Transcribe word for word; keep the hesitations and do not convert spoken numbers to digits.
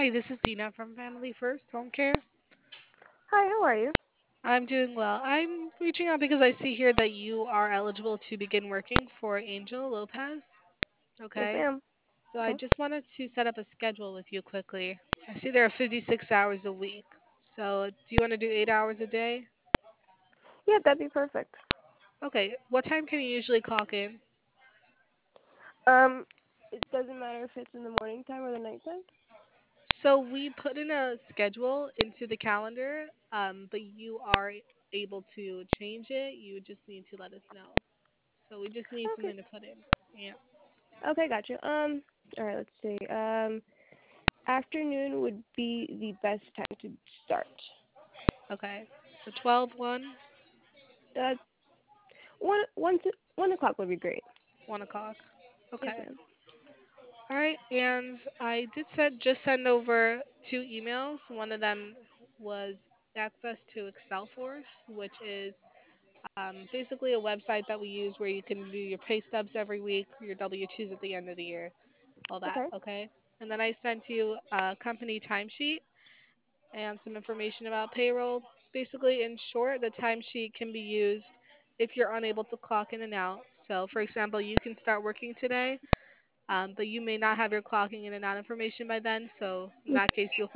Hi, this is Dina from Family First Home Care. Hi, how are you? I'm doing well. I'm reaching out because I see here that you are eligible to begin working for Angel Lopez. Yes, Okay. ma'am. So I Okay. just wanted to set up a schedule with you quickly. I see there are fifty-six hours a week. So do you want to do eight hours a day? Yeah, that'd be perfect. Okay. What time can you usually clock in? Um, it doesn't matter if it's in the morning time or the night time. So we put in a schedule into the calendar, um, but you are able to change it. You just need to let us know. So we just need Okay. something to put in. Yeah. Okay, gotcha. Um, all right, let's see. Um, afternoon would be the best time to start. Okay. So twelve, one, Uh, one, one, to, one o'clock would be great. one o'clock. Yes, Okay. ma'am. All right. And I did send just send over two emails. One of them was access to Excel Force, which is um, basically a website that we use where you can do your pay stubs every week, your W two's at the end of the year, all that. Okay. Okay. And then I sent you a company timesheet and some information about payroll. Basically, in short, the timesheet can be used if you're unable to clock in and out. So, for example, you can start working today, um, but you may not have your clocking in and out information by then. So, in that case, you'll